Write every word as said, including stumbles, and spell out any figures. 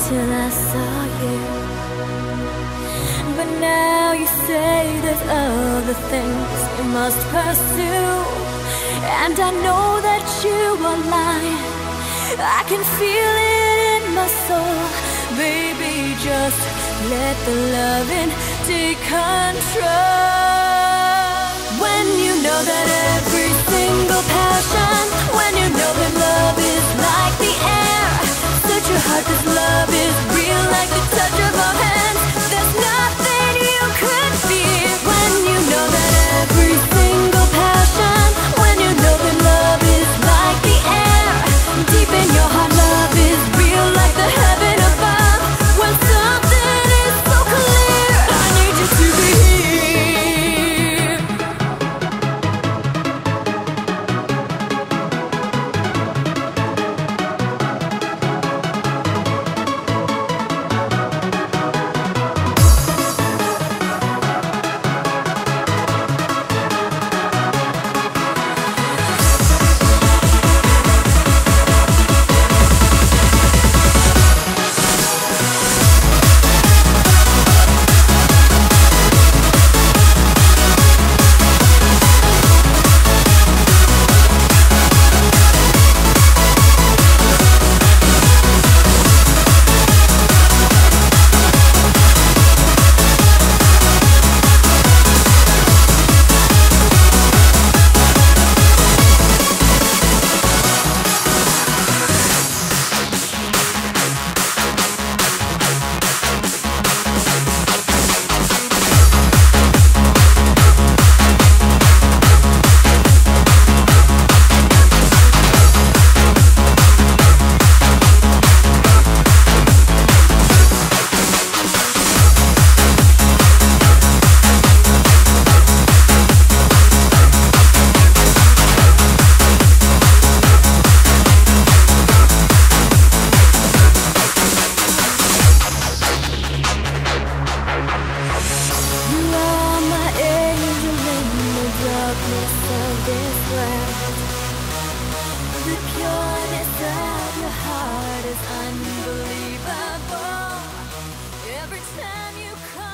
till I saw you. But now you say there's other things you must pursue, and I know that you are lying. I can feel it in my soul. Baby, just let the loving take control. When you know that every single passion, when you know that love is like the air, set your heart, 'cause love is real like the touch of our hands. There's nothing you could fear. When you know that every single passion, when you know that love is like the air, deep in your heart love is real like the heaven above. When something is so clear, I need you to be here. The pureness of your heart is unbelievable. Every time you come